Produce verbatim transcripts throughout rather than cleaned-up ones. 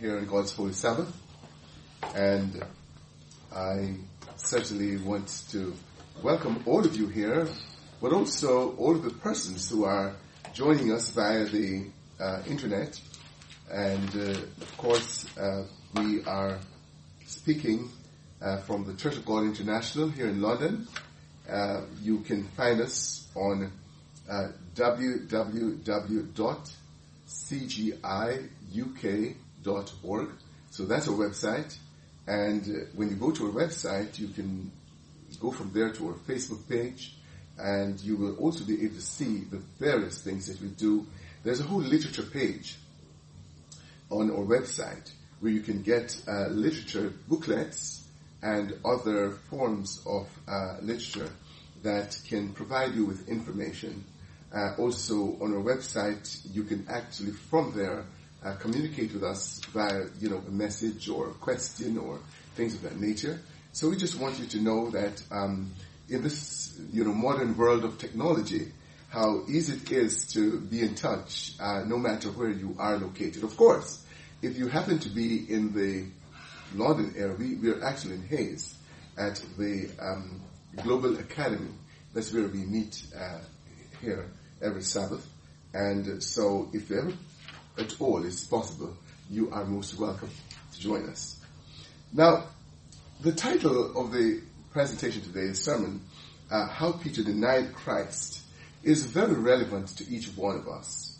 here on God's Holy Sabbath, and I certainly want to welcome all of you here, but also all of the persons who are joining us via the uh, internet. And uh, of course, uh, we are speaking uh, from the Church of God International here in London. Uh, you can find us on uh, w w w dot c g i u k dot org. So that's our website. And uh, when you go to our website, you can go from there to our Facebook page, and you will also be able to see the various things that we do. There's a whole literature page on our website where you can get uh, literature booklets and other forms of uh, literature that can provide you with information. Uh, also on our website, you can actually from there uh, communicate with us via, you know, a message or a question or things of that nature. So we just want you to know that um, in this, you know, modern world of technology, how easy it is to be in touch, uh, no matter where you are located. Of course, if you happen to be in the London area, we, we are actually in Hayes at the um, Global Academy. That's where we meet uh, here every Sabbath. And so if ever at all is possible, you are most welcome to join us. Now, the title of the presentation today, the sermon, uh, How Peter Denied Christ, is very relevant to each one of us.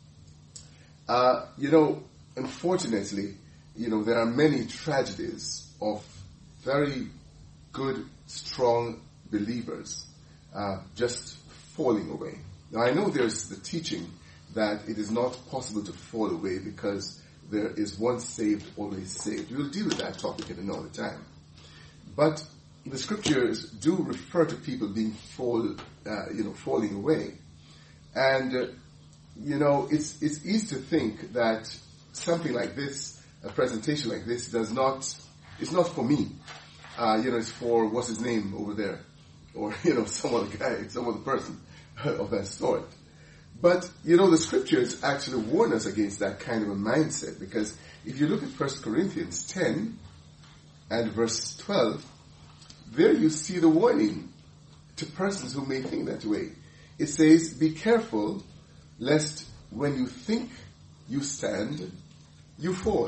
Uh, you know, unfortunately, you know, there are many tragedies of very good, strong believers uh, just falling away. Now, I know there's the teaching that it is not possible to fall away because there is once saved, always saved. We'll deal with that topic at another time. But the scriptures do refer to people being fall, uh, you know, falling away. And, uh, you know, it's, it's easy to think that something like this, a presentation like this, does not, it's not for me. Uh, you know, it's for, what's his name over there? Or, you know, some other guy, some other person of that sort. But, you know, the scriptures actually warn us against that kind of a mindset, because if you look at First Corinthians ten and verse twelve, there you see the warning to persons who may think that way. It says, be careful lest when you think you stand, you fall.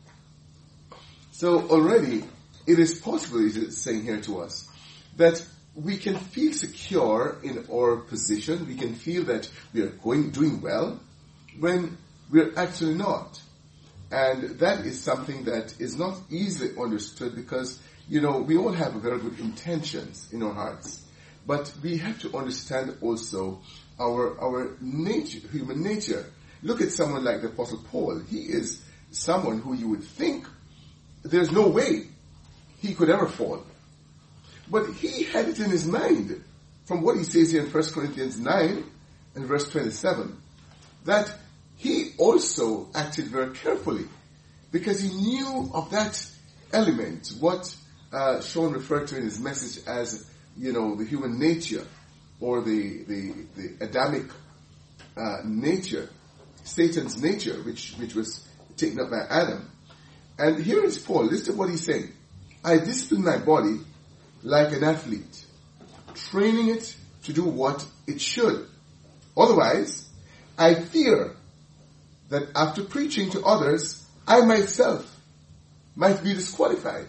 So already it is possible, it is saying here to us, that we can feel secure in our position. We can feel that we are going, doing well when we're actually not. And that is something that is not easily understood because, you know, we all have very good intentions in our hearts. But we have to understand also our, our nature, human nature. Look at someone like the Apostle Paul. He is someone who you would think there's no way he could ever fall. But he had it in his mind, from what he says here in First Corinthians nine and verse twenty-seven, that he also acted very carefully because he knew of that element, what uh, Sean referred to in his message as, you know, the human nature or the the, the Adamic uh, nature, Satan's nature, which, which was taken up by Adam. And here is Paul. Listen to what he's saying. I discipline my body like an athlete, training it to do what it should. Otherwise, I fear that after preaching to others, I myself might be disqualified.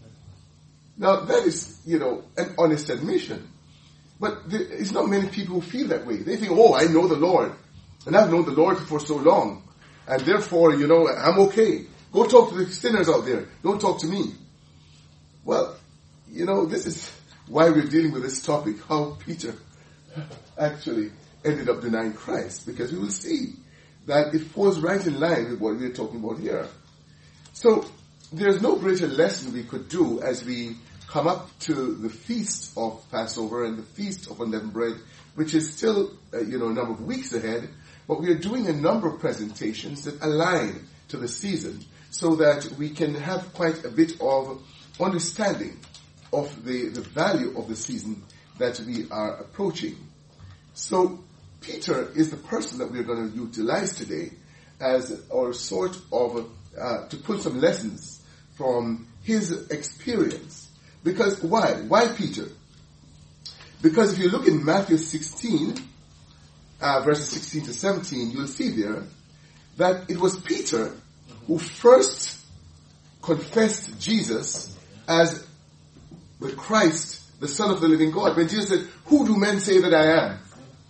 Now, that is, you know, an honest admission. But there is not many people who feel that way. They think, oh, I know the Lord, and I've known the Lord for so long, and therefore, you know, I'm okay. Go talk to the sinners out there. Don't talk to me. Well, you know, this is why we're dealing with this topic, how Peter actually ended up denying Christ, because we will see that it falls right in line with what we're talking about here. So, there's no greater lesson we could do as we come up to the feast of Passover and the feast of unleavened bread, which is still, uh, you know, a number of weeks ahead, but we are doing a number of presentations that align to the season so that we can have quite a bit of understanding of the, the value of the season that we are approaching. So Peter is the person that we're going to utilize today as our sort of uh, to pull some lessons from his experience. Because why? Why Peter? Because if you look in Matthew sixteen, uh, verses sixteen to seventeen, you'll see there that it was Peter who first confessed Jesus as the Christ, the Son of the living God. When Jesus said, "Who do men say that I am?"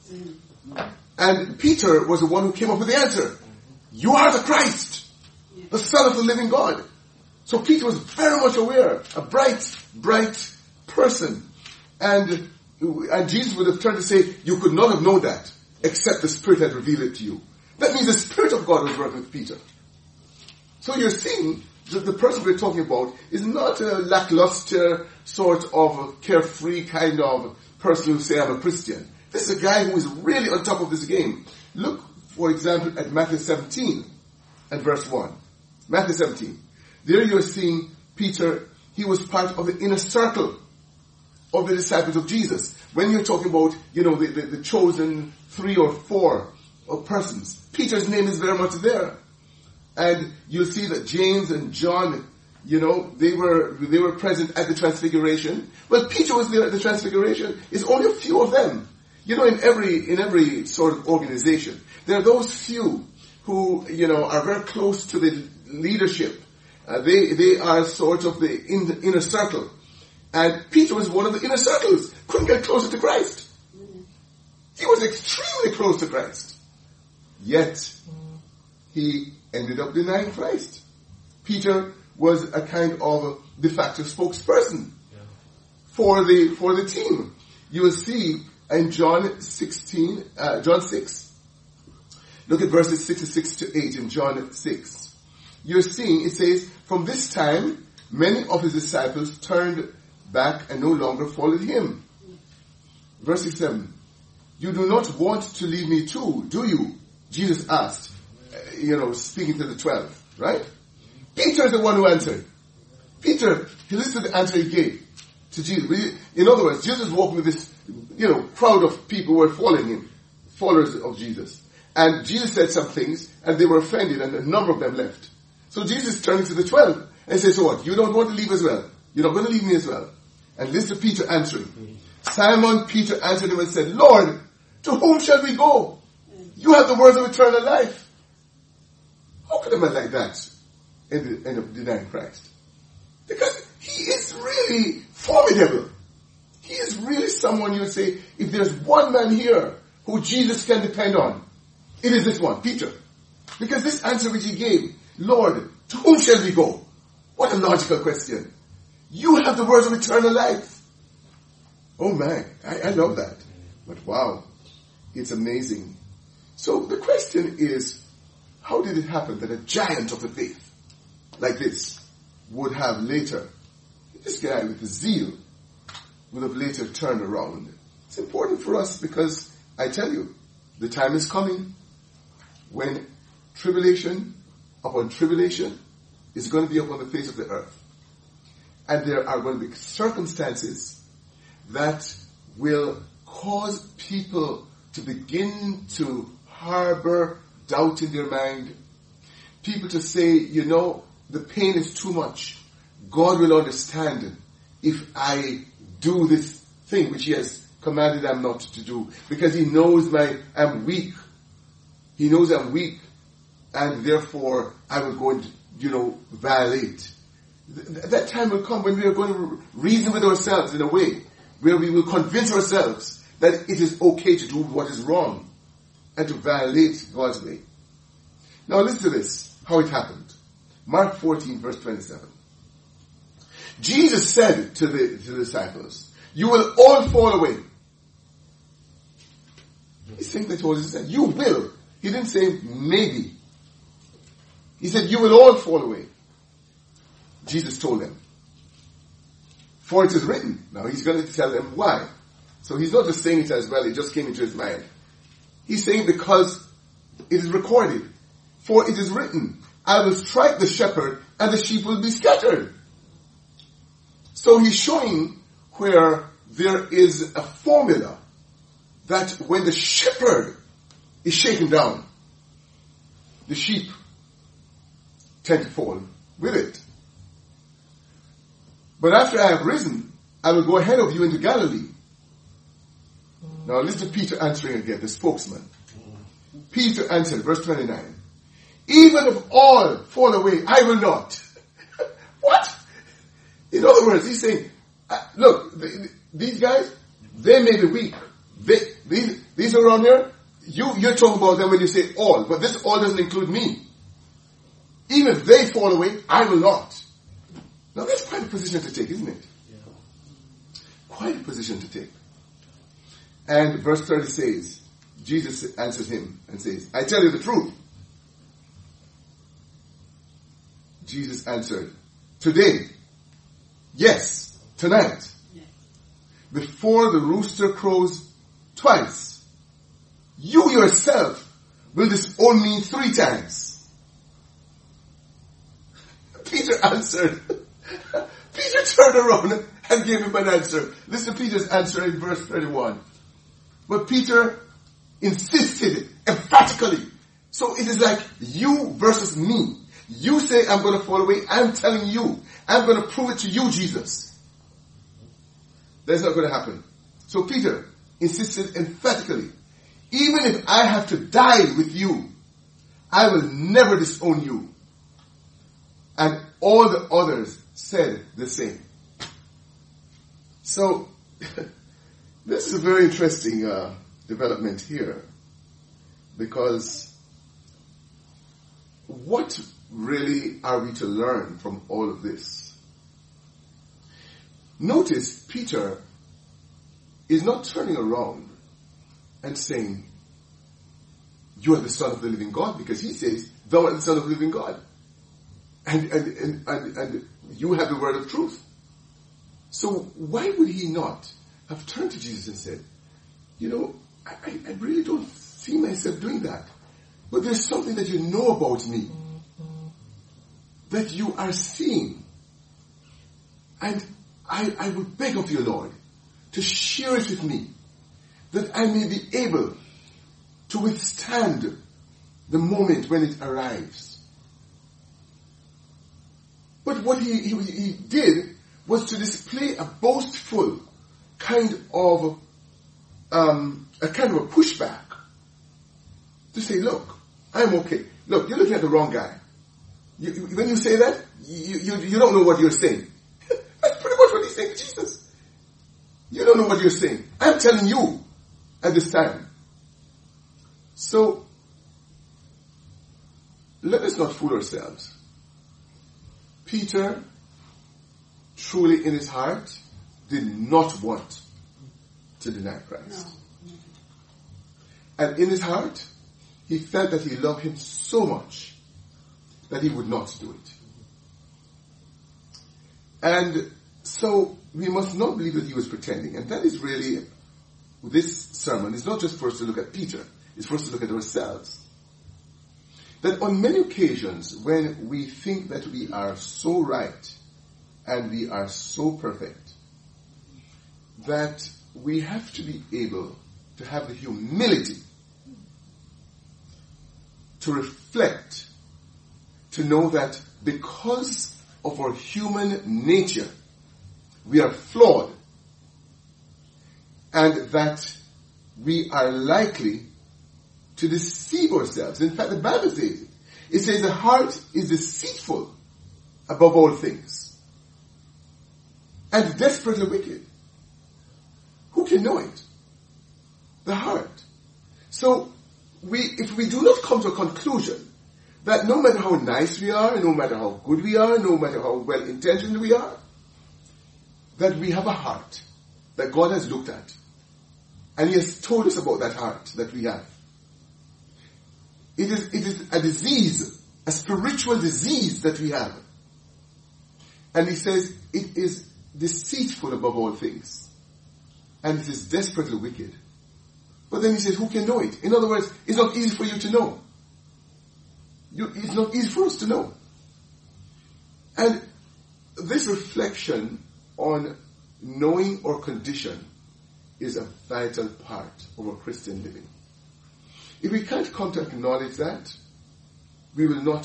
And Peter was the one who came up with the answer. "You are the Christ, the Son of the living God." So Peter was very much aware, a bright, bright person. And, and Jesus would have turned to say, "You could not have known that except the Spirit had revealed it to you." That means the Spirit of God was working with Peter. So you're seeing that the person we're talking about is not a lackluster sort of carefree kind of person who say, "I'm a Christian." This is a guy who is really on top of this game. Look, for example, at Matthew seventeen and verse one. Matthew seventeen. There you're seeing Peter, he was part of the inner circle of the disciples of Jesus. When you're talking about, you know, the, the, the chosen three or four persons, Peter's name is very much there. And you'll see that James and John, you know, they were they were present at the Transfiguration. Well, Peter was there at the Transfiguration. It's only a few of them. You know, in every in every sort of organization, there are those few who, you know, are very close to the leadership. Uh, they they are sort of the, in the inner circle. And Peter was one of the inner circles. Couldn't get closer to Christ. He was extremely close to Christ. Yet, he ended up denying Christ. Peter was a kind of de facto spokesperson yeah. for the for the team. You will see in John sixteen, uh, John six. Look at verses six to eight in John six. You're seeing, it says, "From this time, many of his disciples turned back and no longer followed him." Verse seven. "You do not want to leave me too, do you?" Jesus asked, uh, you know, speaking to the twelve, right? Peter is the one who answered. Peter, he listened to the answer he gave to Jesus. In other words, Jesus was walking with this, you know, crowd of people who were following him, followers of Jesus. And Jesus said some things, and they were offended, and a number of them left. So Jesus turned to the twelve and said, "So what? You don't want to leave as well? You're not going to leave me as well?" And listen to Peter answering. Simon Peter answered him and said, "Lord, to whom shall we go? You have the words of eternal life." How could a man like that end, end up denying Christ? Because he is really formidable. He is really someone you would say, if there's one man here who Jesus can depend on, it is this one, Peter. Because this answer which he gave, "Lord, to whom shall we go?" What a logical question. You have the words of eternal life. Oh man, I, I love that. But wow, it's amazing. So the question is, how did it happen that a giant of the faith like this would have later, this guy with the zeal, would have later turned around? It's important for us because I tell you, the time is coming when tribulation upon tribulation is going to be upon the face of the earth. And there are going to be circumstances that will cause people to begin to harbor doubt in their mind. People to say, you know, the pain is too much. God will understand if I do this thing which he has commanded I'm not to do. Because he knows my, I'm weak. He knows I'm weak. And therefore I will go and, you know, violate. Th- that time will come when we are going to reason with ourselves in a way where we will convince ourselves that it is okay to do what is wrong and to violate God's way. Now listen to this, how it happened. Mark fourteen verse twenty-seven. Jesus said to the, to the disciples, "You will all fall away." He's saying that what he said. You will. He didn't say maybe. He said, "You will all fall away." Jesus told them, "For it is written." Now he's going to tell them why. So he's not just saying it as well, it just came into his mind. He's saying because it is recorded. "For it is written, I will strike the shepherd and the sheep will be scattered." So he's showing where there is a formula that when the shepherd is shaken down, the sheep tend to fall with it. But after I have risen, I will go ahead of you into Galilee. Now listen to Peter answering again, the spokesman. Peter answered, verse twenty-nine, even if all fall away, I will not. What? In other words, he's saying, uh, look, th- these guys, they may be weak. They, these, these around here, you, you're talking about them when you say all, but this all doesn't include me. Even if they fall away, I will not. Now that's quite a position to take, isn't it? Yeah. Quite a position to take. And verse thirty says, Jesus answers him and says, I tell you the truth. Jesus answered, today, yes, tonight, yes, before the rooster crows twice, you yourself will disown me three times. Peter answered. Peter turned around and gave him an answer. Listen to Peter's answer in verse thirty-one. But Peter insisted emphatically. So it is like you versus me. You say I'm going to fall away. I'm telling you. I'm going to prove it to you, Jesus. That's not going to happen. So Peter insisted emphatically, even if I have to die with you, I will never disown you. And all the others said the same. So, this is a very interesting uh, development here, because what really are we to learn from all of this? Notice Peter is not turning around and saying, you are the Son of the living God, because he says, thou art the Son of the living God. And, and, and, and, and you have the word of truth. So why would he not have turned to Jesus and said, you know, I, I really don't see myself doing that. But there's something that you know about me that you are seeing. And I, I would beg of you, Lord, to share it with me, that I may be able to withstand the moment when it arrives. But what he, he, he did was to display a boastful kind of um, a kind of a pushback. To say, look, I'm okay. Look, you're looking at the wrong guy. You, you, when you say that, you, you, you don't know what you're saying. That's pretty much what he's saying to Jesus. You don't know what you're saying. I'm telling you at this time. So, let us not fool ourselves. Peter, truly in his heart, did not want to deny Christ. No. And in his heart, he felt that he loved him so much that he would not do it. And so we must not believe that he was pretending. And that is really, this sermon is not just for us to look at Peter, it's for us to look at ourselves. That on many occasions when we think that we are so right and we are so perfect, that we have to be able to have the humility to reflect, to know that because of our human nature, we are flawed, and that we are likely to deceive ourselves. In fact, the Bible says it. It says the heart is deceitful above all things and desperately wicked. Who can know it? The heart. So, we, if we do not come to a conclusion that no matter how nice we are, no matter how good we are, no matter how well-intentioned we are, that we have a heart that God has looked at. And He has told us about that heart that we have. It is, it is a disease, a spiritual disease that we have. And He says it is deceitful above all things. And it is desperately wicked. But then He says, who can know it? In other words, it's not easy for you to know. You, it's not easy for us to know. And this reflection on knowing our condition is a vital part of our Christian living. If we can't come to acknowledge that, we will not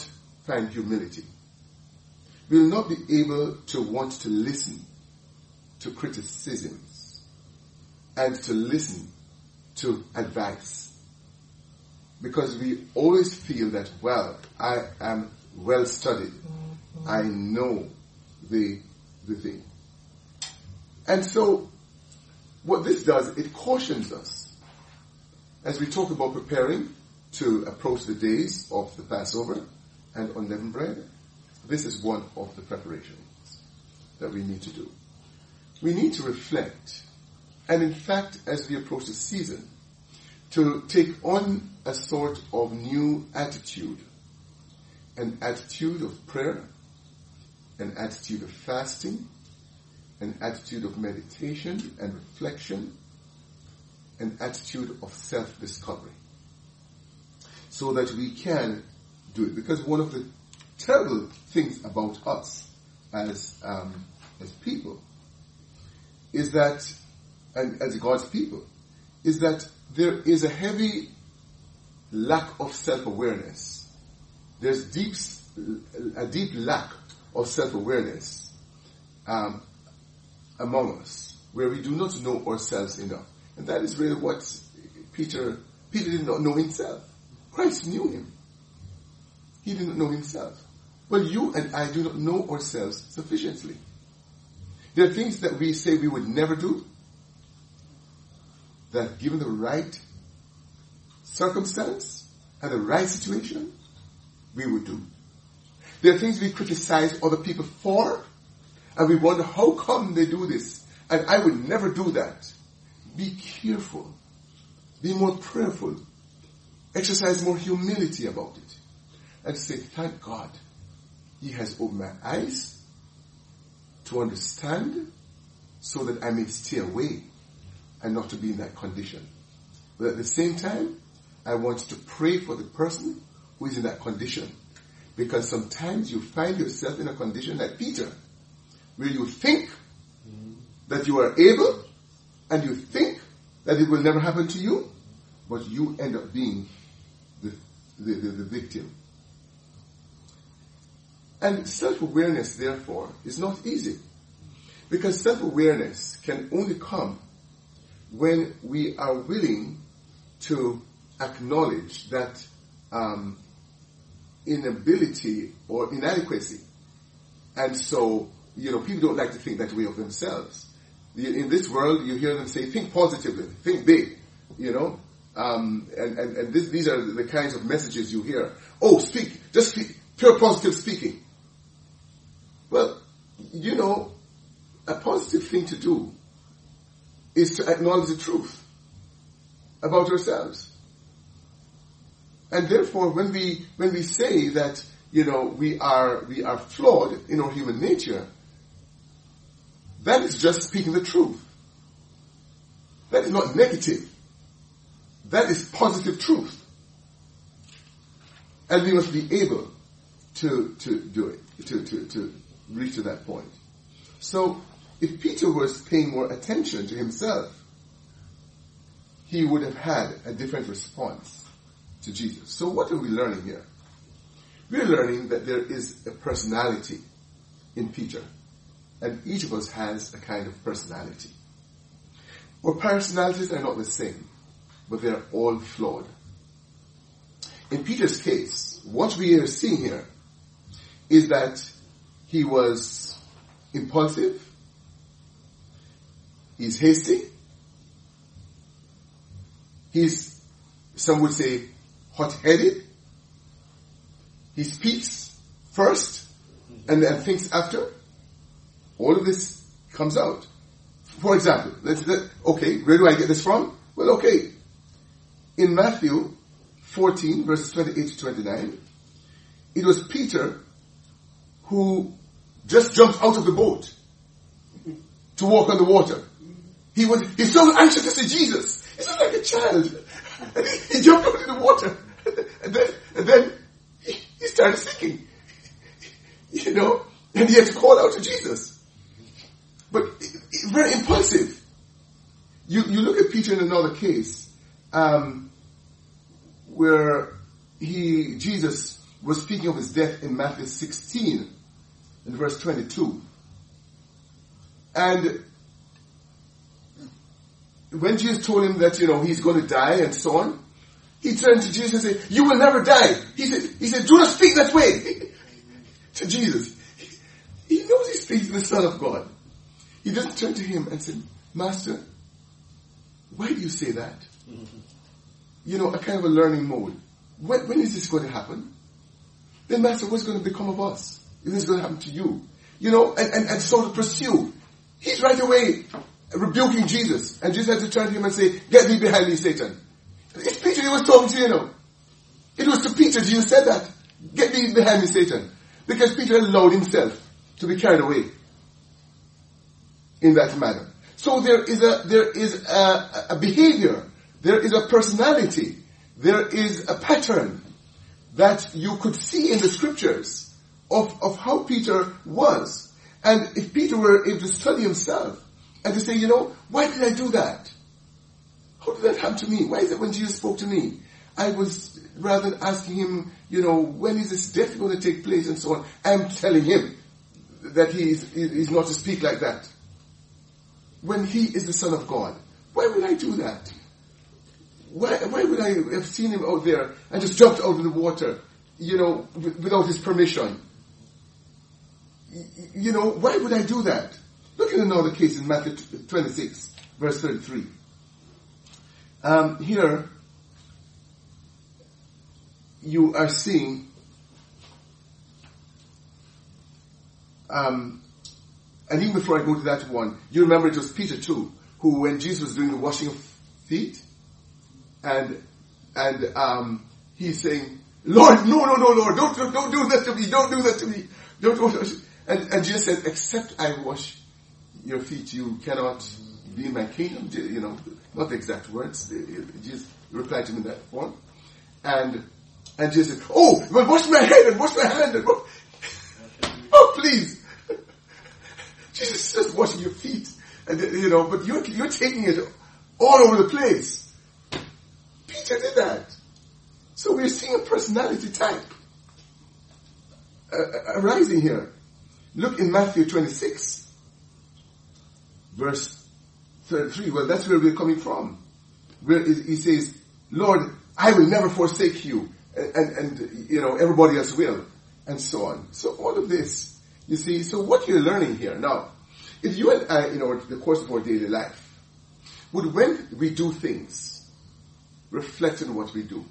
find humility. We will not be able to want to listen to criticisms and to listen to advice, because we always feel that, well, I am well studied. Mm-hmm. I know the, the thing. And so what this does, it cautions us as we talk about preparing to approach the days of the Passover and unleavened bread. This is one of the preparations that we need to do. We need to reflect, and in fact, as we approach the season, to take on a sort of new attitude, an attitude of prayer, an attitude of fasting, an attitude of meditation and reflection, an attitude of self-discovery, so that we can do it. Because one of the terrible things about us as um, as people is that, and as God's people, is that there is a heavy lack of self-awareness. There's deep, a deep lack of self-awareness um, among us, where we do not know ourselves enough. And that is really what Peter, Peter did not know himself. Christ knew him. He didn't know himself. Well, you and I do not know ourselves sufficiently. There are things that we say we would never do, that given the right circumstance and the right situation, we would do. There are things we criticize other people for, and we wonder how come they do this, and I would never do that. Be careful. Be more prayerful. Exercise more humility about it. And say, thank God, He has opened my eyes to understand so that I may stay away and not to be in that condition. But at the same time, I want to pray for the person who is in that condition. Because sometimes you find yourself in a condition like Peter, where you think that you are able, and you think that it will never happen to you, but you end up being the, the, the, the victim. And self-awareness, therefore, is not easy. Because self-awareness can only come when we are willing to acknowledge that um, inability or inadequacy. And so, you know, people don't like to think that way of themselves. In this world, you hear them say, think positively, think big, you know. Um, and and, and this, these are the kinds of messages you hear. Oh, speak, just speak, pure positive speaking. Well, you know, a positive thing to do is to acknowledge the truth about ourselves. And therefore, when we when we say that, you know, we are we are flawed in our human nature, that is just speaking the truth. That is not negative. That is positive truth. And we must be able to to do it, to, to, to reach to that point. So, if Peter was paying more attention to himself, he would have had a different response to Jesus. So what are we learning here? We're learning that there is a personality in Peter. And each of us has a kind of personality. Our personalities are not the same, but they're all flawed. In Peter's case, what we are seeing here is that he was impulsive, he's hasty, he's, some would say, hot-headed, he speaks first and then thinks after. All of this comes out. For example, let's, let, okay, where do I get this from? Well, okay, in Matthew fourteen, verses twenty-eight to twenty-nine, it was Peter who just jumped out of the boat to walk on the water. He was, he's so anxious to see Jesus. He's just like a child. And he, he jumped out in the water. And then, and then he, he started sinking. You know? And he had to call out to Jesus. But very impulsive. You you look at Peter in another case, um, where he Jesus was speaking of his death in Matthew sixteen, in verse twenty-two. And when Jesus told him that, you know, he's going to die and so on, he turned to Jesus and said, you will never die. He said, he said, do not speak that way to Jesus. He, he knows he's speaking to the Son of God. He doesn't turn to him and say, Master, why do you say that? Mm-hmm. You know, a kind of a learning mode. When, when is this going to happen? Then, Master, what's going to become of us? Is this going to happen to you? You know, and, and, and sort of pursue. He's right away rebuking Jesus. And Jesus had to turn to him and say, get thee behind me, Satan. It's Peter he was talking to, you know. It was to Peter Jesus said that. Get thee behind me, Satan. Because Peter allowed himself to be carried away in that manner. So there is a, there is a, a behavior. There is a personality. There is a pattern that you could see in the scriptures of, of how Peter was. And if Peter were able to study himself and to say, you know, why did I do that? How did that happen to me? Why is it when Jesus spoke to me, I was, rather than asking him, you know, when is this death going to take place and so on, I'm telling him that he is, he's not to speak like that. When he is the Son of God, why would I do that? Why, why would I have seen him out there and just jumped out of the water, you know, without his permission? You know, why would I do that? Look at another case in Matthew twenty-six, verse thirty-three. Um, here, you are seeing um, and even before I go to that one, you remember it was Peter too, who when Jesus was doing the washing of feet, and and um, he's saying, Lord, no, no, no, Lord, don't, don't, don't do that to me, don't do that to me. Don't, don't. And, and Jesus said, except I wash your feet, you cannot be in my kingdom. You know, not the exact words. Jesus replied to him in that form. And and Jesus said, oh, well, wash my head and wash my hand. And wash. Oh, please. Jesus is just washing your feet. And, you know, but you're, you're taking it all over the place. Peter did that. So we're seeing a personality type uh, arising here. Look in Matthew twenty-six, verse thirty-three. Well, that's where we're coming from. Where he says, Lord, I will never forsake you. And, and, and, you know, everybody else will. And so on. So all of this, you see, so what you're learning here. Now, if you and I, in our, the course of our daily life, would when we do things, reflect on what we do.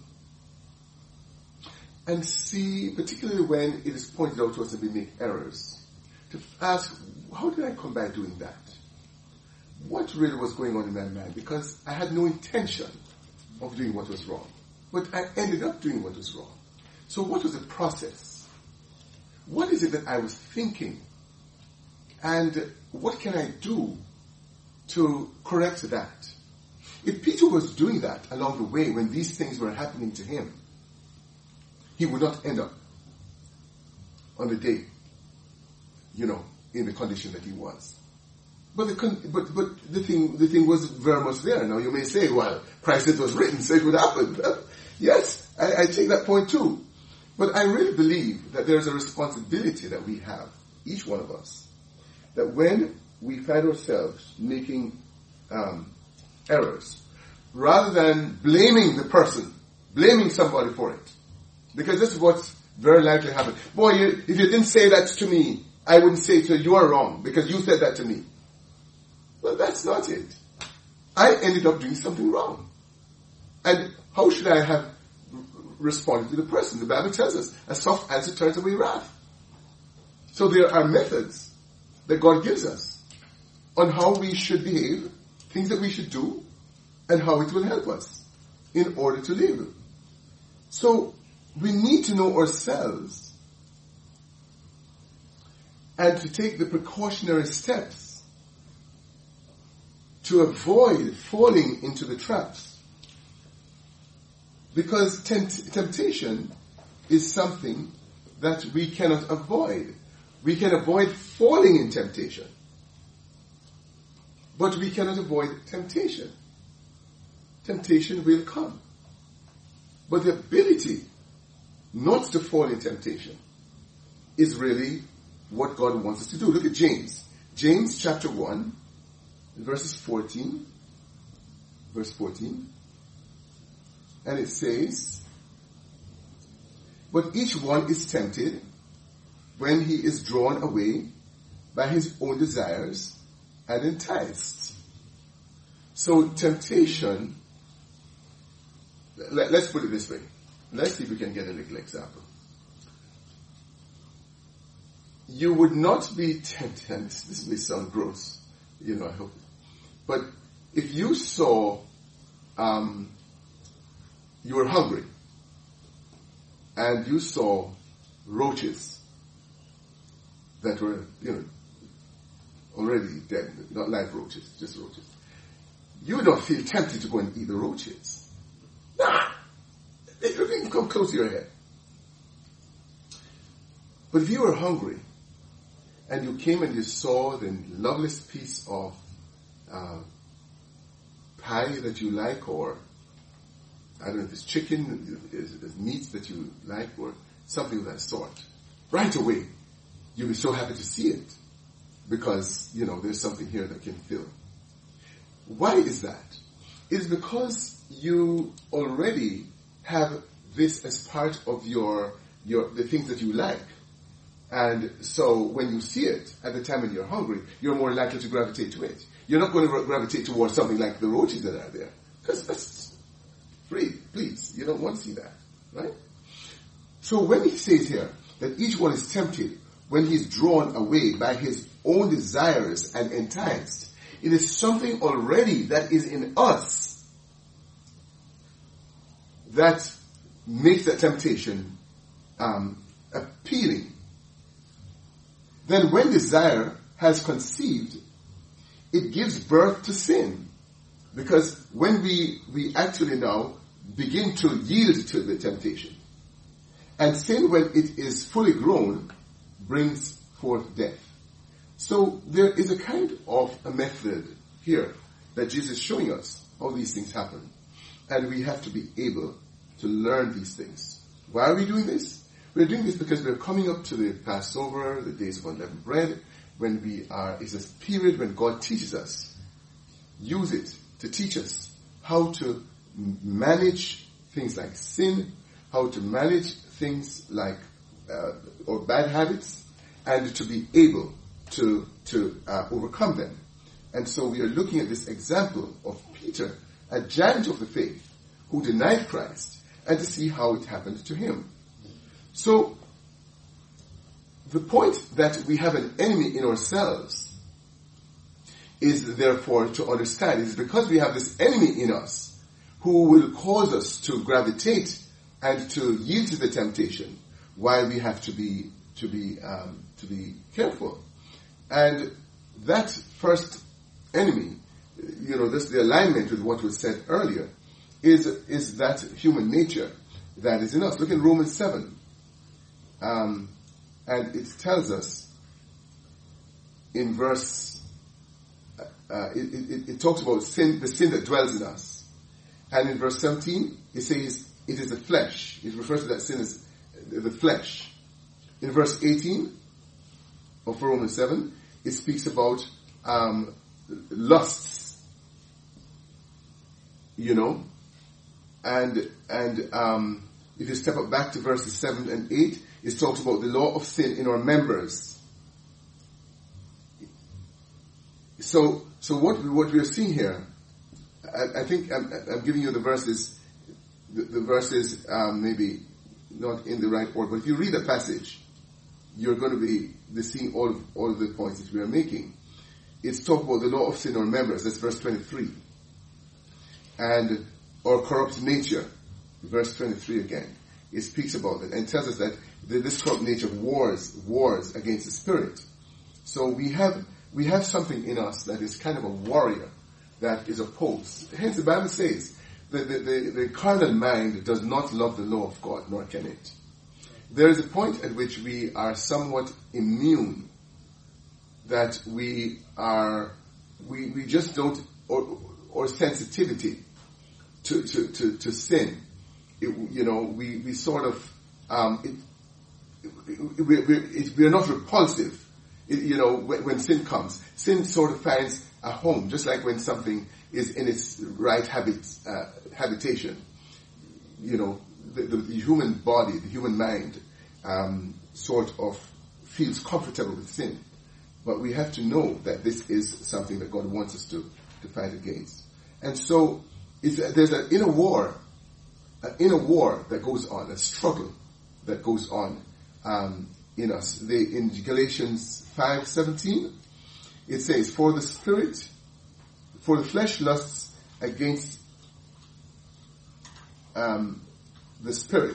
And see, particularly when it is pointed out to us that we make errors, to ask, how did I come by doing that? What really was going on in my mind? Because I had no intention of doing what was wrong. But I ended up doing what was wrong. So what was the process? What is it that I was thinking? And what can I do to correct that? If Peter was doing that along the way when these things were happening to him, he would not end up on the day, you know, in the condition that he was. But the con- but but the thing the thing was very much there. Now you may say, well, Christ said it was written, so it would happen. Yes, I, I take that point too. But I really believe that there's a responsibility that we have, each one of us, that when we find ourselves making um, errors, rather than blaming the person, blaming somebody for it, because this is what's very likely happened. Boy, you, if you didn't say that to me, I wouldn't say to you, you are wrong, because you said that to me. Well, that's not it. I ended up doing something wrong. And how should I have responded to the person? The Bible tells us, a soft answer turns away wrath. So there are methods that God gives us on how we should behave, things that we should do, and how it will help us in order to live. So we need to know ourselves and to take the precautionary steps to avoid falling into the traps. Because tempt- temptation is something that we cannot avoid. We can avoid falling in temptation, but we cannot avoid temptation. Temptation will come. But the ability not to fall in temptation is really what God wants us to do. Look at James. James chapter one, verses fourteen. Verse fourteen. And it says, but each one is tempted when he is drawn away by his own desires and enticed. So temptation, let, let's put it this way. Let's see if we can get a little example. You would not be tempted, and this, this may sound gross, you know, I hope. But if you saw, um, you were hungry, and you saw roaches that were, you know, already dead, not live roaches, just roaches, you would not feel tempted to go and eat the roaches. Nah! They don't even come close to your head. But if you were hungry, and you came and you saw the loveliest piece of uh, pie that you like, or I don't know if it's chicken, is, is meat that you like, or something of that sort, right away, you'll be so happy to see it, because, you know, there's something here that can fill. Why is that? It's because you already have this as part of your, your, the things that you like. And so when you see it at the time when you're hungry, you're more likely to gravitate to it. You're not going to gravitate towards something like the roaches that are there, because that's free. Please, you don't want to see that, right? So when he says here that each one is tempted when he's drawn away by his own desires and enticed, it is something already that is in us that makes that temptation um, appealing. Then when desire has conceived, it gives birth to sin. Because when we, we actually now begin to yield to the temptation, and sin, when it is fully grown, brings forth death. So there is a kind of a method here that Jesus is showing us how these things happen. And we have to be able to learn these things. Why are we doing this? We're doing this because we're coming up to the Passover, the days of unleavened bread, when we are, it's a period when God teaches us. Use it to teach us how to manage things like sin, how to manage things like, uh, or bad habits, and to be able to, to uh, overcome them. And so we are looking at this example of Peter, a giant of the faith, who denied Christ, and to see how it happened to him. So, the point that we have an enemy in ourselves is therefore to understand, is because we have this enemy in us who will cause us to gravitate and to yield to the temptation, why we have to be to be um, to be careful. And that first enemy, you know, this the alignment with what was said earlier, is is that human nature that is in us. Look in Romans seven. Um, and it tells us in verse, uh, it, it, it talks about sin, the sin that dwells in us. And in verse seventeen, it says, it is the flesh. It refers to that sin as the flesh. In verse eighteen of Romans seven, it speaks about um, lusts, you know, and and um, if you step up back to verses seven and eight, it talks about the law of sin in our members. So, so what what we are seeing here, I, I think I'm, I'm giving you the verses, the, the verses um, maybe not in the right order, but if you read the passage, you're going to be seeing all of, all of the points that we are making. It's talking about the law of sin in our members. That's verse twenty-three, and our corrupt nature. Verse twenty-three again, it speaks about it and tells us that this corrupt nature wars, wars against the spirit. So we have, we have something in us that is kind of a warrior that is opposed. Hence the Bible says that the, the, the carnal mind does not love the law of God, nor can it. There is a point at which we are somewhat immune, that we are, we, we just don't, or, or sensitivity to, to, to, to sin. It, you know, we, we sort of um, it, it, we, we, it, we are not repulsive. It, you know, when, when sin comes, sin sort of finds a home, just like when something is in its right habit, uh, habitation. You know, the, the, the human body, the human mind, um, sort of feels comfortable with sin. But we have to know that this is something that God wants us to, to fight against. And so it's, there's an inner war, an inner war that goes on, a struggle that goes on um, in us. They, in Galatians five seventeen, it says, "For the spirit, for the flesh lusts against um, the spirit."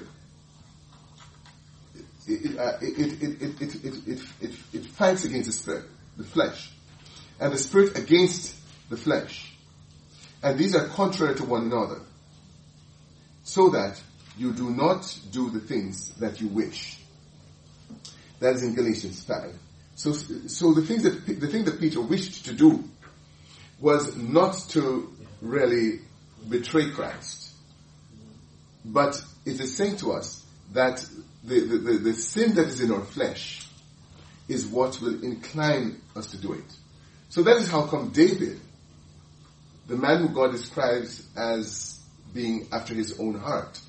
It, uh, it, it, it, it, it, it, it, it fights against the spirit, the flesh, and the spirit against the flesh. And these are contrary to one another, so that you do not do the things that you wish. That is in Galatians five. So, so the things that the thing that Peter wished to do was not to really betray Christ, but it is saying to us that the, the, the, the sin that is in our flesh is what will incline us to do it. So that is how come David, the man who God describes as being after his own heart,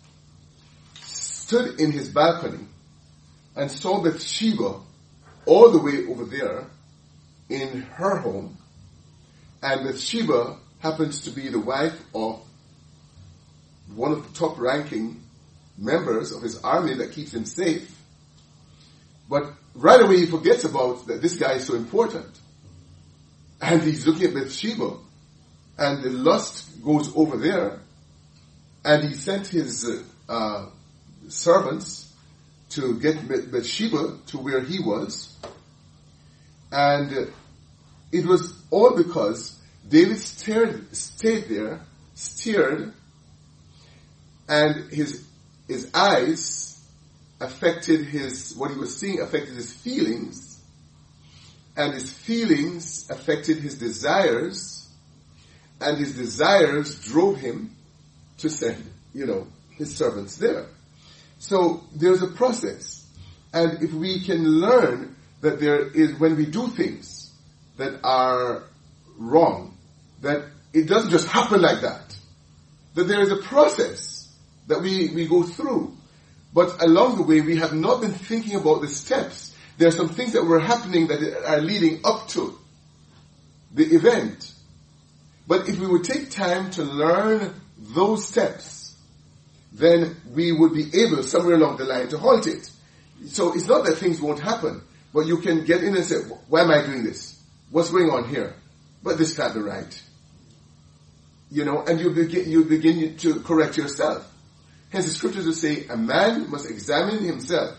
stood in his balcony and saw Bathsheba all the way over there in her home, and Bathsheba happens to be the wife of one of the top ranking members of his army that keeps him safe. But right away he forgets about that this guy is so important. And he's looking at Bathsheba, and the lust goes over there, and he sent his uh, uh, servants to get Bathsheba to where he was. And uh, it was all because David stared, stayed there, stared, and his his eyes affected his, what he was seeing affected his feelings, and his feelings affected his desires, and his desires drove him to send, you know, his servants there. So there's a process. And if we can learn that there is, when we do things that are wrong, that it doesn't just happen like that, that there is a process that we, we go through. But along the way, we have not been thinking about the steps. There are some things that were happening that are leading up to the event. But if we would take time to learn those steps, then we would be able, somewhere along the line, to halt it. So it's not that things won't happen, but you can get in and say, why am I doing this? What's going on here? But this can't be right. You know, and you begin, you begin to correct yourself. Hence the scriptures will say, a man must examine himself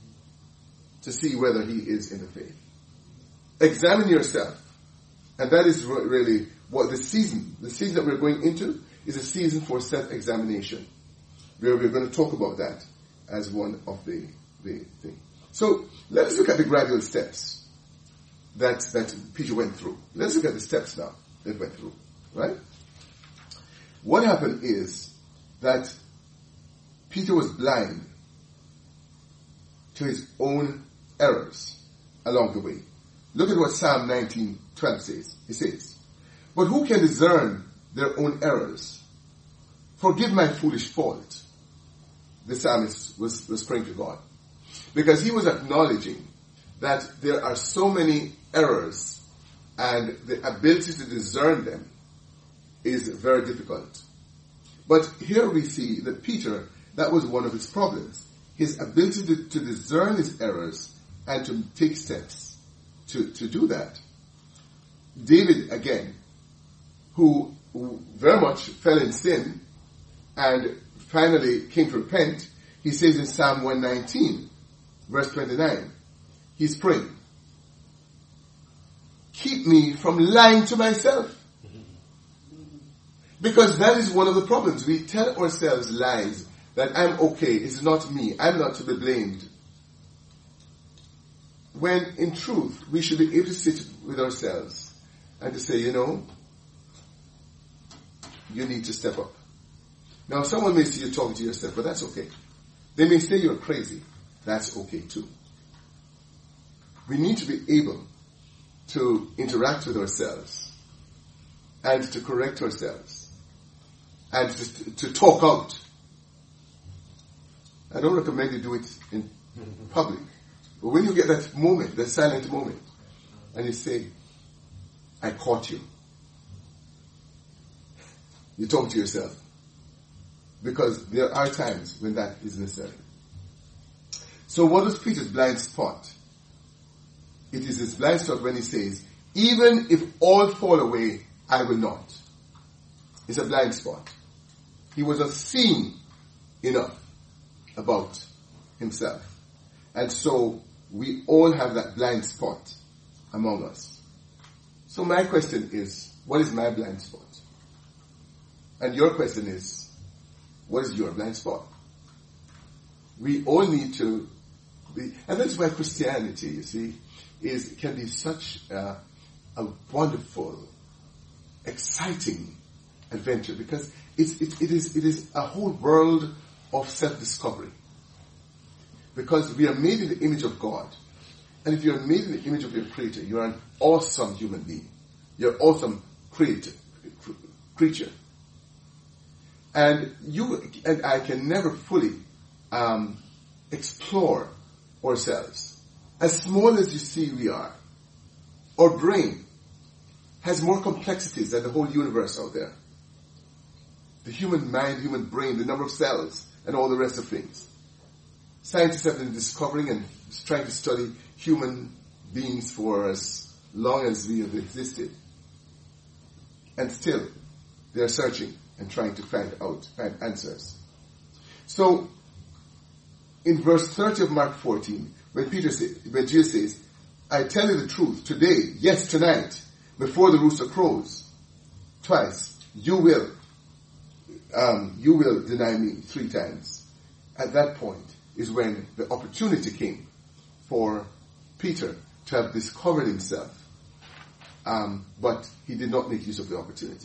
to see whether he is in the faith. Examine yourself. And that is really what the season, the season that we're going into, is a season for self-examination. We're, we're going to talk about that as one of the, the things. So let us look at the gradual steps that, that Peter went through. Let's look at the steps now that went through. Right? What happened is that Peter was blind to his own errors along the way. Look at what Psalm nineteen twelve says. It says, "But who can discern their own errors? Forgive my foolish fault." The psalmist was, was praying to God, because he was acknowledging that there are so many errors, and the ability to discern them is very difficult. But here we see that Peter, that was one of his problems. His ability to, to discern his errors and to take steps to, to do that. David, again, who, who very much fell in sin and finally came to repent, he says in Psalm one nineteen, verse twenty-nine, he's praying, "Keep me from lying to myself." Because that is one of the problems. We tell ourselves lies that I'm okay, it's not me, I'm not to be blamed. When in truth, we should be able to sit with ourselves and to say, you know, you need to step up. Now, someone may see you talking to yourself, but that's okay. They may say you're crazy. That's okay too. We need to be able to interact with ourselves and to correct ourselves and to, to talk out. I don't recommend you do it in public. But when you get that moment, that silent moment, and you say, I caught you. You talk to yourself. Because there are times when that is necessary. So what was Peter's blind spot? It is his blind spot when he says, even if all fall away, I will not. It's a blind spot. He was not seeing enough about himself. And so we all have that blind spot among us. So my question is, what is my blind spot? And your question is, what is your blind spot? We all need to be, and that's why Christianity, you see, is can be such a, a wonderful, exciting adventure, because it's, it, it is it is a whole world of self-discovery. Because we are made in the image of God. And if you are made in the image of your Creator, you are an awesome human being. You're an awesome creator, creature. And you and I can never fully um, explore ourselves. As small as you see we are, our brain has more complexities than the whole universe out there. The human mind, human brain, the number of cells, and all the rest of things. Scientists have been discovering and trying to study human beings for as long as we have existed. And still, they are searching and trying to find out, find answers. So, in verse thirty of Mark fourteen, when Peter says, when Jesus says, I tell you the truth, today, yes, tonight, before the rooster crows, twice, you will, um, you will deny me three times. At that point is when the opportunity came for Peter to have discovered himself. Um, but he did not make use of the opportunity.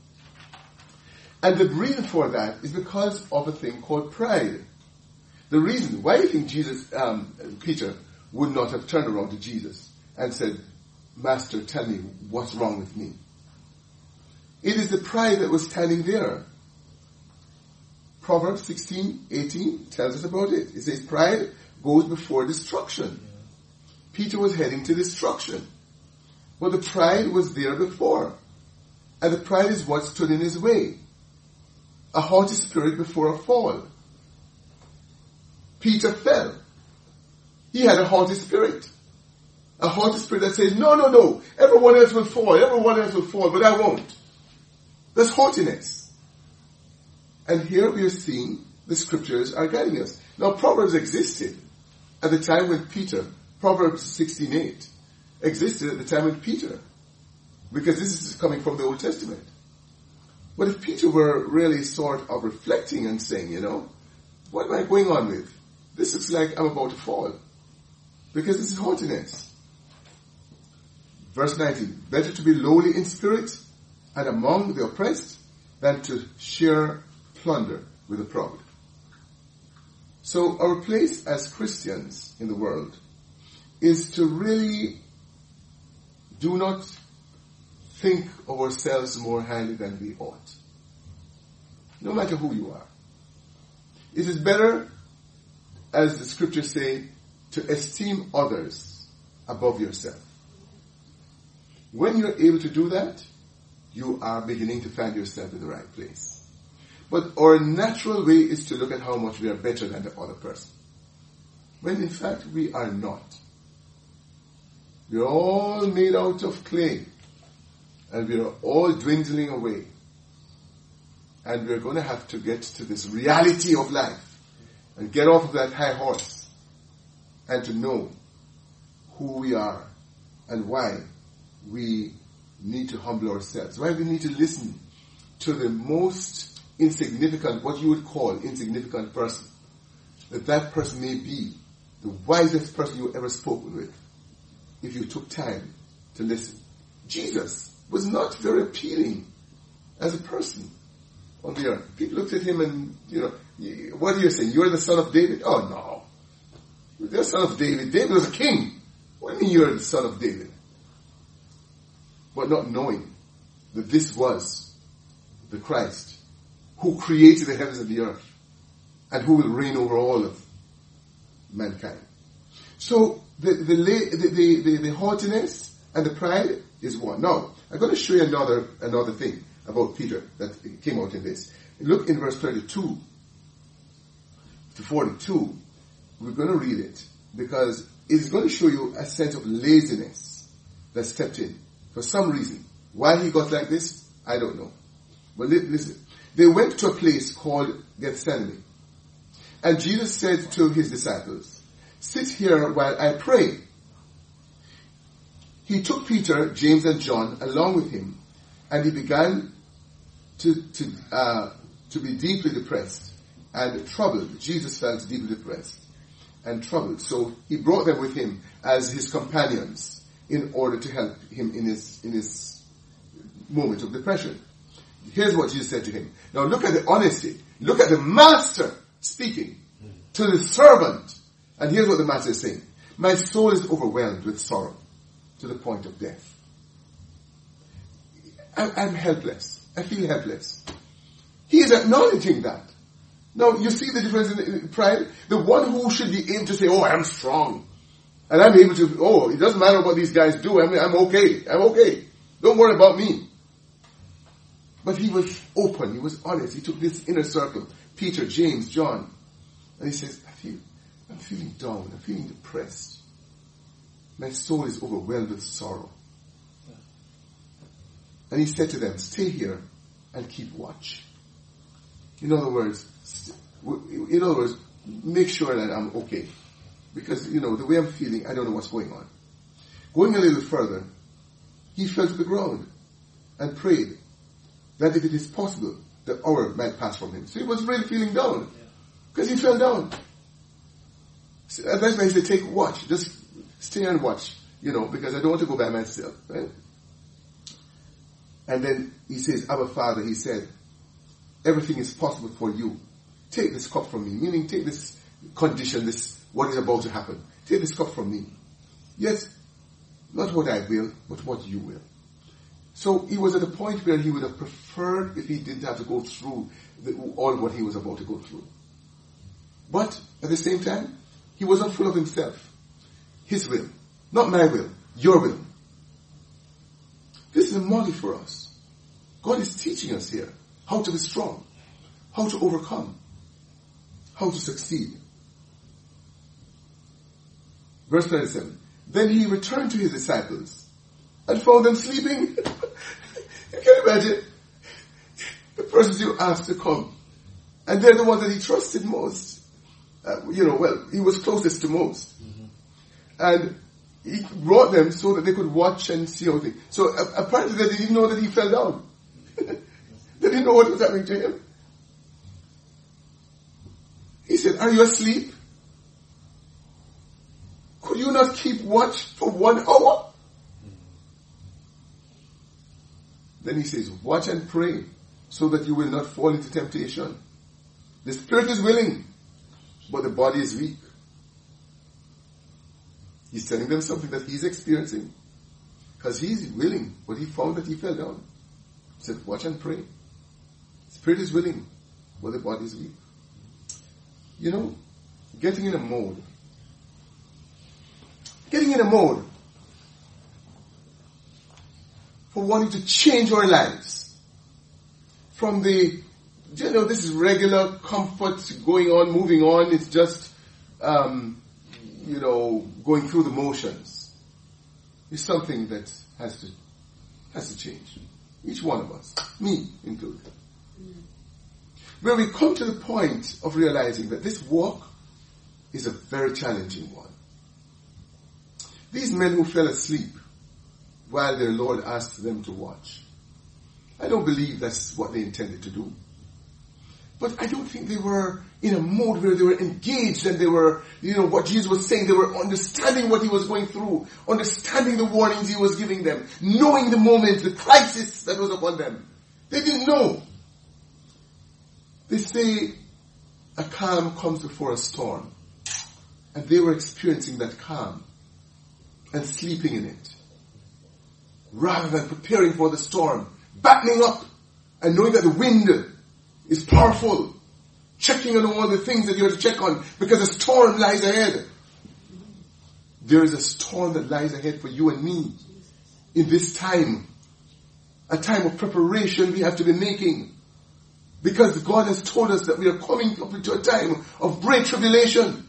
And the reason for that is because of a thing called pride. The reason, why do you think Jesus, um, Peter would not have turned around to Jesus and said, Master, tell me what's wrong with me? It is the pride that was standing there. Proverbs sixteen eighteen tells us about it. It says, pride goes before destruction. Yeah. Peter was heading to destruction. But the pride was there before. And the pride is what stood in his way. A haughty spirit before a fall. Peter fell. He had a haughty spirit. A haughty spirit that says, no, no, no, everyone else will fall, everyone else will fall, but I won't. That's haughtiness. And here we are seeing the scriptures are guiding us. Now, Proverbs existed at the time when Peter, Proverbs sixteen eight, existed at the time when Peter, because this is coming from the Old Testament. But if Peter were really sort of reflecting and saying, you know, what am I going on with? This looks like I'm about to fall. Because this is haughtiness. Verse nineteen, better to be lowly in spirit and among the oppressed than to share plunder with the proud. So our place as Christians in the world is to really do not think of ourselves more highly than we ought. No matter who you are. It is better, as the scriptures say, to esteem others above yourself. When you're able to do that, you are beginning to find yourself in the right place. But our natural way is to look at how much we are better than the other person. When in fact we are not. We are all made out of clay. And we are all dwindling away. And we're going to have to get to this reality of life. And get off of that high horse. And to know who we are. And why we need to humble ourselves. Why we need to listen to the most insignificant, what you would call insignificant person. That that person may be the wisest person you ever spoken with. If you took time to listen. Jesus was not very appealing as a person on the earth. People looked at him and, you know, what are you saying? You're the son of David? Oh, no. You're the son of David. David was a king. What do you mean you're the son of David? But not knowing that this was the Christ who created the heavens and the earth and who will reign over all of mankind. So the the, the, the, the, the haughtiness and the pride is one. Now, I'm going to show you another another thing about Peter that came out in this. Look in verse thirty-two to forty-two. We're going to read it because it's going to show you a sense of laziness that stepped in for some reason. Why he got like this, I don't know. But listen, they went to a place called Gethsemane, and Jesus said to his disciples, "Sit here while I pray." He took Peter, James, and John along with him, and he began to to uh, to be deeply depressed and troubled. Jesus felt deeply depressed and troubled, so he brought them with him as his companions in order to help him in his in his moment of depression. Here's what Jesus said to him. Now look at the honesty. Look at the master speaking to the servant. And here's what the master is saying. My soul is overwhelmed with sorrow to the point of death. I'm helpless. I feel helpless. He is acknowledging that. Now, you see the difference in pride? The one who should be able to say, oh, I'm strong. And I'm able to, oh, it doesn't matter what these guys do. I'm, I'm okay. I'm okay. Don't worry about me. But he was open. He was honest. He took this inner circle. Peter, James, John. And he says, I feel, I'm feeling down. I'm feeling depressed. My soul is overwhelmed with sorrow. And he said to them, stay here and keep watch. In other words, in other words, make sure that I'm okay. Because, you know, the way I'm feeling, I don't know what's going on. Going a little further, he fell to the ground and prayed that if it is possible, the hour might pass from him. So he was really feeling down. Because he fell down. So that's why he said, take watch. Just stay and watch. You know, because I don't want to go by myself. Right? And then he says, Abba Father, he said, everything is possible for you. Take this cup from me. Meaning, take this condition, this what is about to happen. Take this cup from me. Yes, not what I will, but what you will. So he was at a point where he would have preferred if he didn't have to go through the, all what he was about to go through. But at the same time, he wasn't full of himself. His will. Not my will. Your will. This is a model for us. God is teaching us here how to be strong, how to overcome, how to succeed. Verse thirty-seven. Then he returned to his disciples and found them sleeping. You can imagine the persons you asked to come. And they're the ones that he trusted most. Uh, you know, well, he was closest to most. Mm-hmm. And he brought them so that they could watch and see how they... So uh, apparently they didn't know that he fell down. They didn't know what was happening to him. He said, are you asleep? Could you not keep watch for one hour? Then he says, watch and pray so that you will not fall into temptation. The spirit is willing, but the body is weak. He's telling them something that he's experiencing. Because he's willing, but he found that he fell down. He said, watch and pray. The spirit is willing, but the body is weak. You know, getting in a mode. Getting in a mode for wanting to change our lives. From the, you know, this is regular comfort, going on, moving on. It's just, um, you know, going through the motions. It's something that has to, has to change. Each one of us, me included. Mm. Where we come to the point of realizing that this walk is a very challenging one. These men who fell asleep while their Lord asked them to watch, I don't believe that's what they intended to do. But I don't think they were in a mode where they were engaged and they were, you know, what Jesus was saying, they were understanding what he was going through, understanding the warnings he was giving them, knowing the moment, the crisis that was upon them. They didn't know. They say a calm comes before a storm. And they were experiencing that calm and sleeping in it. Rather than preparing for the storm, battening up and knowing that the wind is powerful, checking on all the things that you have to check on because a storm lies ahead. There is a storm that lies ahead for you and me in this time. A time of preparation we have to be making. Because God has told us that we are coming up into a time of great tribulation.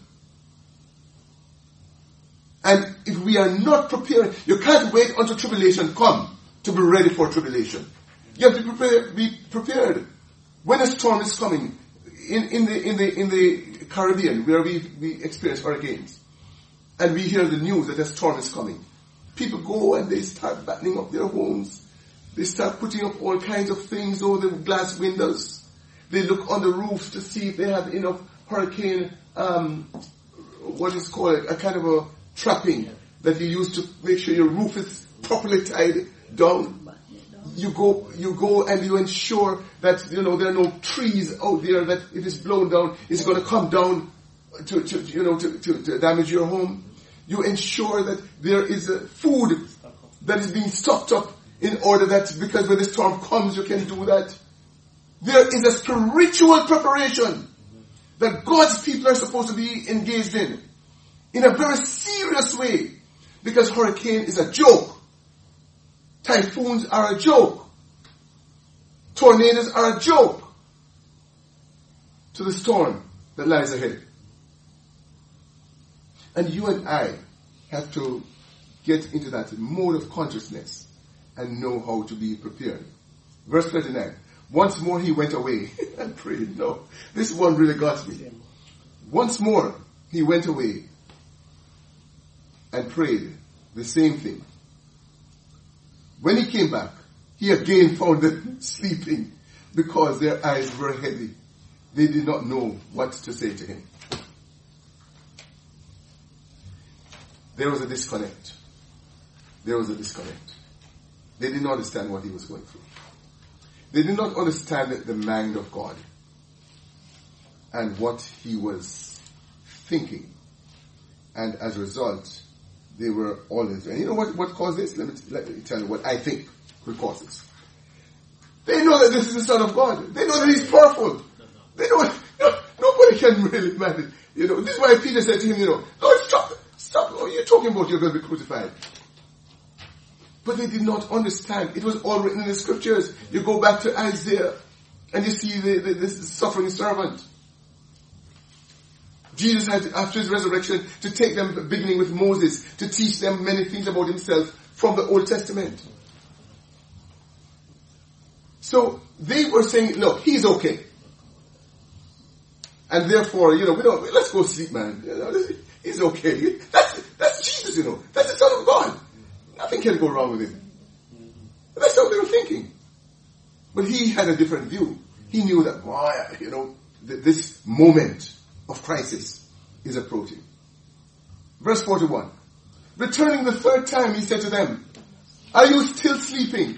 And if we are not prepared, you can't wait until tribulation come to be ready for tribulation. You have to prepare, be prepared. When a storm is coming, in, in the in the in the Caribbean, where we, we experience hurricanes, and we hear the news that a storm is coming, people go and they start battening up their homes. They start putting up all kinds of things over the glass windows. They look on the roofs to see if they have enough hurricane, um, what is called a kind of a trapping that you use to make sure your roof is properly tied down. You go, you go and you ensure that, you know, there are no trees out there that if it's blown down, it's going to come down to, to you know, to, to, to damage your home. You ensure that there is a food that is being stocked up in order that, because when the storm comes, you can do that. There is a spiritual preparation that God's people are supposed to be engaged in, in a very serious way, because hurricane is a joke. Typhoons are a joke. Tornadoes are a joke to the storm that lies ahead. And you and I have to get into that mode of consciousness and know how to be prepared. Verse twenty-nine. Once more he went away and prayed. No, this one really got me. Once more he went away and prayed the same thing. When he came back, he again found them sleeping because their eyes were heavy. They did not know what to say to him. There was a disconnect. There was a disconnect. They did not understand what he was going through. They did not understand the mind of God and what he was thinking. And as a result, they were always, and you know what, what caused this? Let me, let me tell you what I think will cause this. They know that this is the Son of God. They know that he's powerful. They know, no, nobody can really manage. You know, this is why Peter said to him, you know, Lord, stop, stop. Oh, you're talking about you're going to be crucified. But they did not understand. It was all written in the scriptures. You go back to Isaiah and you see the, the, this suffering servant. Jesus had, after his resurrection, to take them, beginning with Moses, to teach them many things about himself from the Old Testament. So they were saying, look, he's okay. And therefore, you know, we don't, let's go sleep, man. You know, he's okay. That's, that's Jesus, you know. That's the Son of God. Nothing can go wrong with him. That's how they were thinking. But he had a different view. He knew that, boy, you know, th- this moment of crisis is approaching. Verse forty-one. Returning the third time, he said to them, are you still sleeping?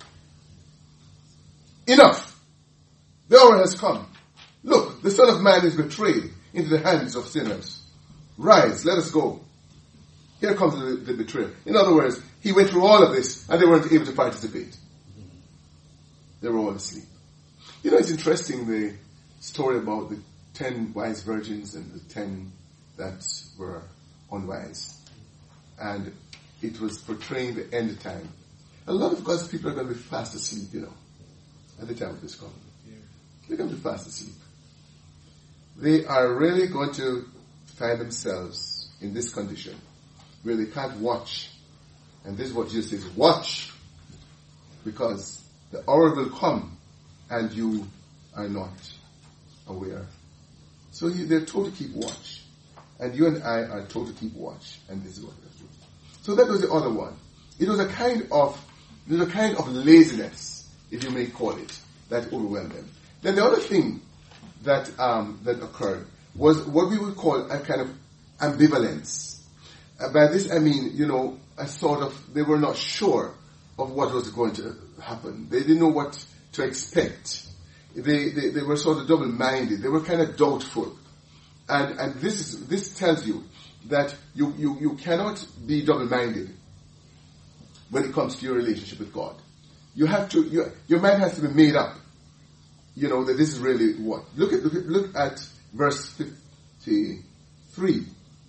Enough. The hour has come. Look, the Son of Man is betrayed into the hands of sinners. Rise, let us go. Here comes the, the betrayal. In other words, he went through all of this and they weren't able to participate. They were all asleep. You know, it's interesting, the story about the ten wise virgins and the ten that were unwise. And it was portraying the end time. A lot of God's people are going to be fast asleep, you know, at the time of this coming. They're going to be fast asleep. They are really going to find themselves in this condition where they can't watch. And this is what Jesus says, watch, because the hour will come and you are not aware. So you, they're told to keep watch. And you and I are told to keep watch. And this is what we're doing. So that was the other one. It was a kind of, it was a kind of laziness, if you may call it, that overwhelmed them. Then the other thing that um, that occurred was what we would call a kind of ambivalence. Uh, by this I mean, you know, a sort of, they were not sure of what was going to happen. They didn't know what to expect. they, they, they were sort of double-minded. They were kind of doubtful. And, and this is, this tells you that you, you, you cannot be double-minded when it comes to your relationship with God. You have to, you, your mind has to be made up. You know, that this is really what. Look at, look at, look at verse fifty-three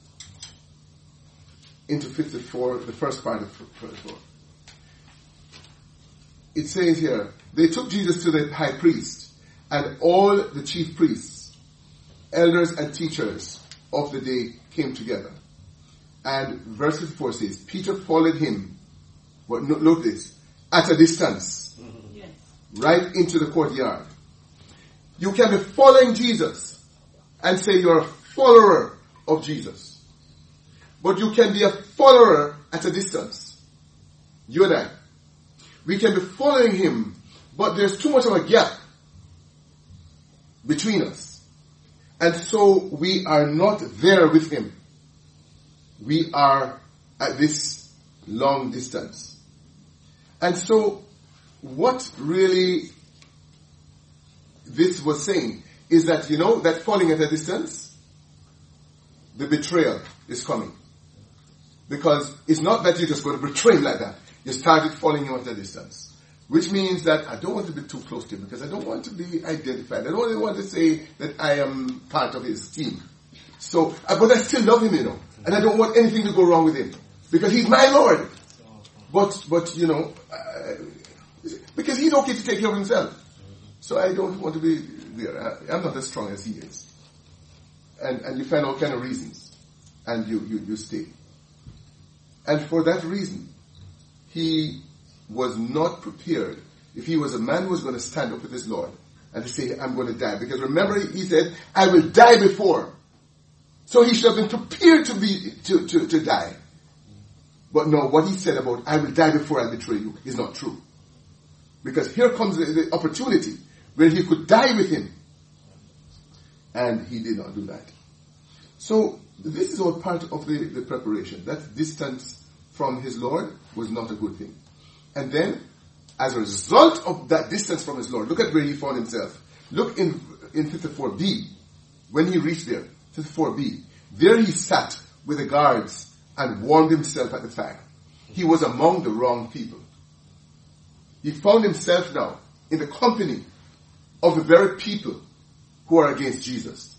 into fifty-four, the first part of fifty-four. It says here, they took Jesus to the high priest and all the chief priests, elders and teachers of the day came together. And verse fifty-four says, Peter followed him, but note this, at a distance, yes, right into the courtyard. You can be following Jesus and say you're a follower of Jesus. But you can be a follower at a distance. You and I. We can be following him, but there's too much of a gap between us. And so we are not there with him. We are at this long distance. And so what really this was saying is that, you know, that falling at a distance, the betrayal is coming. Because it's not that you're just going to betray him like that. You started following him at a distance. Which means that I don't want to be too close to him because I don't want to be identified. I don't really want to say that I am part of his team. So, but I still love him, you know. And I don't want anything to go wrong with him. Because he's my Lord. But, but you know, uh, because he's okay to take care of himself. So I don't want to be there. I, I'm not as strong as he is. And, and you find all kind of reasons. And you, you, you stay. And for that reason, he was not prepared. If he was a man who was going to stand up with his Lord and to say, I'm going to die. Because remember, he said, I will die before. So he should have been prepared to be, to, to, to die. But no, what he said about, I will die before I betray you, is not true. Because here comes the, the opportunity where he could die with him. And he did not do that. So, this is all part of the, the preparation. That distance from his Lord was not a good thing. And then, as a result of that distance from his Lord, look at where he found himself. Look in, in fifty-four b, when he reached there, fifty-four b. There he sat with the guards and warmed himself at the fire. He was among the wrong people. He found himself now in the company of the very people who are against Jesus.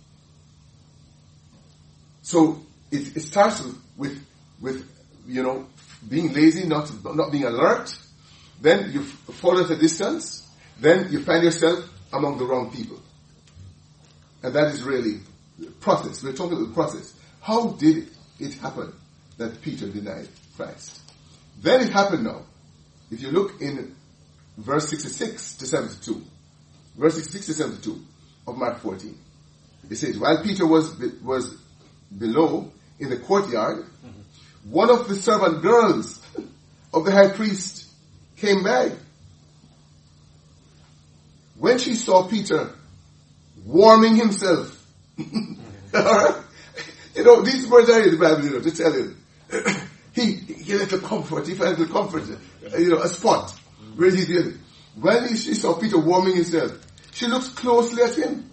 So it, it starts with, with, you know, being lazy, not, not being alert. Then you fall at a distance. Then you find yourself among the wrong people. And that is really the process. We're talking about the process. How did it happen that Peter denied Christ? Then it happened now. If you look in verse sixty-six to seventy-two, verse sixty-six to seventy-two of Mark fourteen, it says, while Peter was was below in the courtyard, mm-hmm. one of the servant girls of the high priest came by. When she saw Peter warming himself, mm-hmm. you know, these words are in the Bible, you know, to tell you. He, he let a comfort, he found a comfort, you know, a spot where he did. When he, she saw Peter warming himself, she looked closely at him.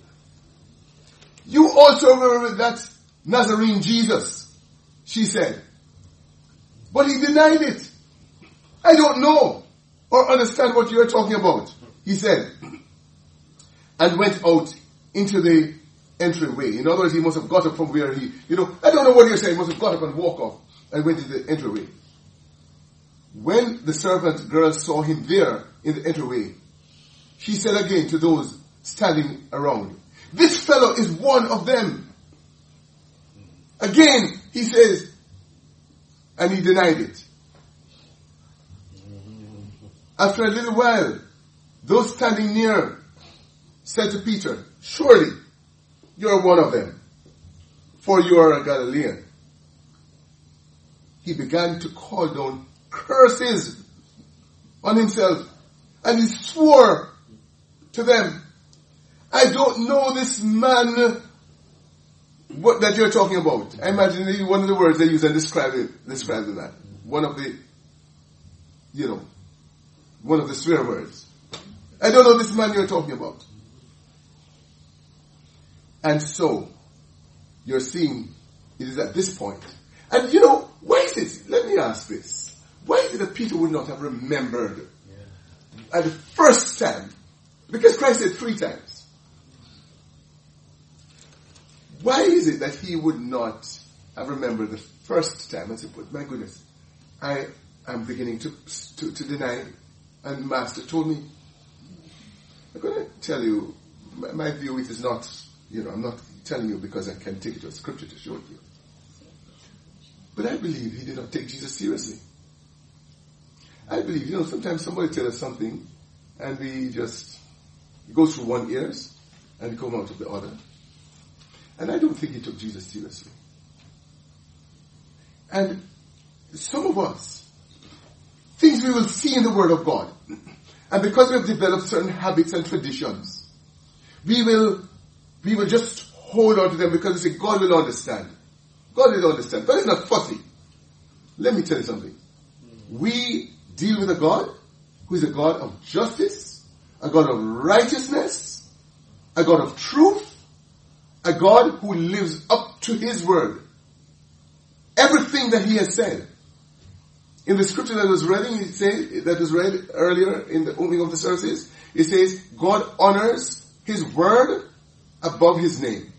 You also were with that Nazarene Jesus, she said. But he denied it. I don't know or understand what you are talking about, he said. And went out into the entryway. In other words, he must have got up from where he, you know, I don't know what you're saying, he must have got up and walked off and went into the entryway. When the servant girl saw him there in the entryway, she said again to those standing around, this fellow is one of them. Again, he says, and he denied it. After a little while, those standing near said to Peter, surely you're one of them, for you are a Galilean. He began to call down curses on himself, and he swore to them, I don't know this man what, that you're talking about. I imagine one of the words they use and describe it, describe that. One of the, you know, one of the swear words. I don't know this man you're talking about. And so, you're seeing it is at this point. And you know, why is it? Let me ask this. Why is it that Peter would not have remembered yeah. at the first time? Because Christ said three times. Why is it that he would not have remembered the first time and said, but my goodness, I am beginning to, to, to deny, and Master told me. I'm going to tell you, my, my view, it is not, you know, I'm not telling you because I can take it to a scripture to show it to you. But I believe he did not take Jesus seriously. I believe, you know, sometimes somebody tells us something and we just, it goes through one ears and it comes out of the other. And I don't think he took Jesus seriously. And some of us, things we will see in the Word of God, and because we have developed certain habits and traditions, we will, we will just hold on to them because we say, God will understand. God will understand. God is not fussy. Let me tell you something. We deal with a God who is a God of justice, a God of righteousness, a God of truth, a God who lives up to His word. Everything that He has said. In the scripture that was read, it says, that was read earlier in the opening of the services, it says, God honors His word above His name.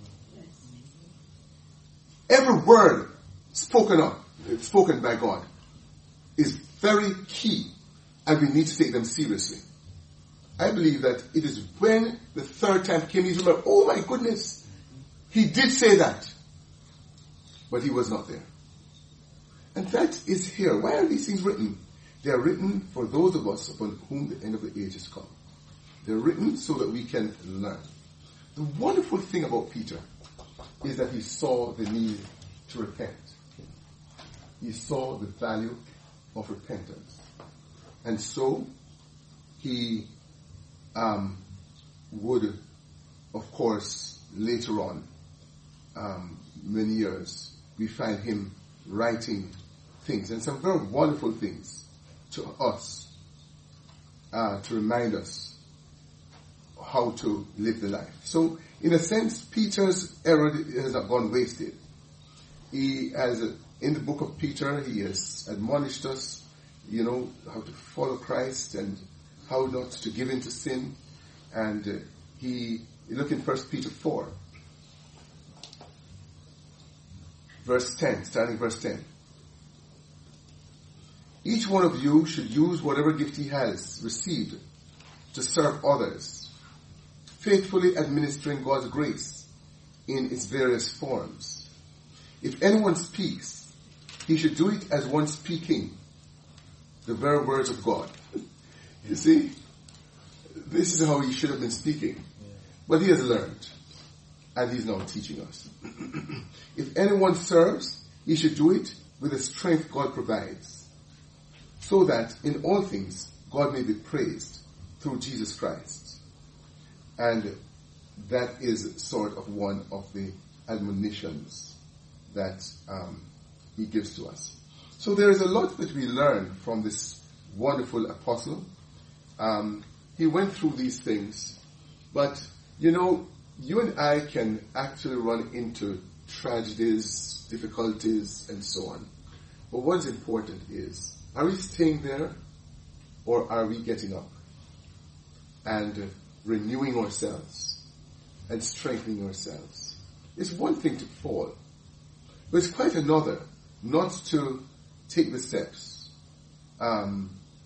Every word spoken of, spoken by God, is very key, and we need to take them seriously. I believe that it is when the third time came, he remembered, oh my goodness, he did say that, but he was not there. And that is here. Why are these things written? They are written for those of us upon whom the end of the age has come. They're written so that we can learn. The wonderful thing about Peter is that he saw the need to repent. He saw the value of repentance. And so, he um, would, of course, later on, um, many years, we find him writing things, and some very wonderful things to us, uh, to remind us how to live the life. So, in a sense, Peter's error has not gone wasted. He has, in the book of Peter, he has admonished us, you know, how to follow Christ and how not to give in to sin. And uh, he, you look in First Peter four, verse ten, starting verse ten. Each one of you should use whatever gift he has received to serve others, faithfully administering God's grace in its various forms. If anyone speaks, he should do it as one speaking the very words of God. You see, this is how he should have been speaking. But he has learned, and he's now teaching us. If anyone serves, he should do it with the strength God provides, so that in all things God may be praised through Jesus Christ. And that is sort of one of the admonitions that um, he gives to us. So there is a lot that we learn from this wonderful apostle. Um, he went through these things, but you know, you and I can actually run into tragedies, difficulties, and so on. But what's important is, are we staying there, or are we getting up and uh, renewing ourselves and strengthening ourselves? It's one thing to fall, but it's quite another not to take the steps um,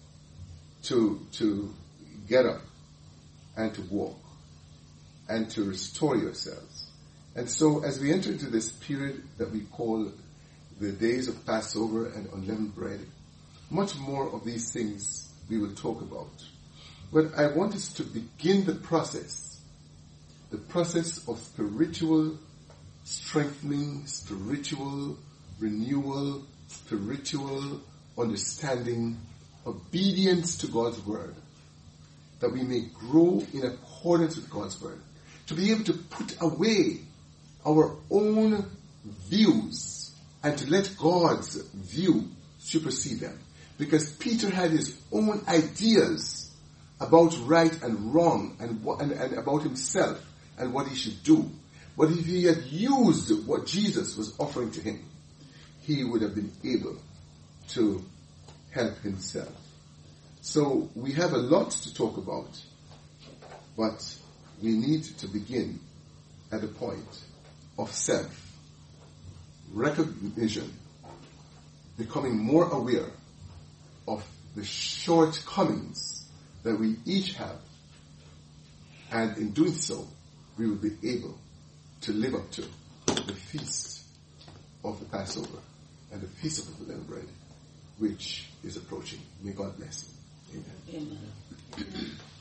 to to get up and to walk and to restore yourselves. And so as we enter into this period that we call the days of Passover and unleavened bread, much more of these things we will talk about. But I want us to begin the process, the process of spiritual strengthening, spiritual renewal, spiritual understanding, obedience to God's word, that we may grow in accordance with God's word, to be able to put away our own views and to let God's view supersede them. Because Peter had his own ideas about right and wrong and, what, and, and about himself and what he should do. But if he had used what Jesus was offering to him, he would have been able to help himself. So we have a lot to talk about, but we need to begin at a point of self-recognition, becoming more aware of the shortcomings that we each have. And in doing so, we will be able to live up to the feast of the Passover and the feast of the unleavened bread, which is approaching. May God bless you. Amen. Amen.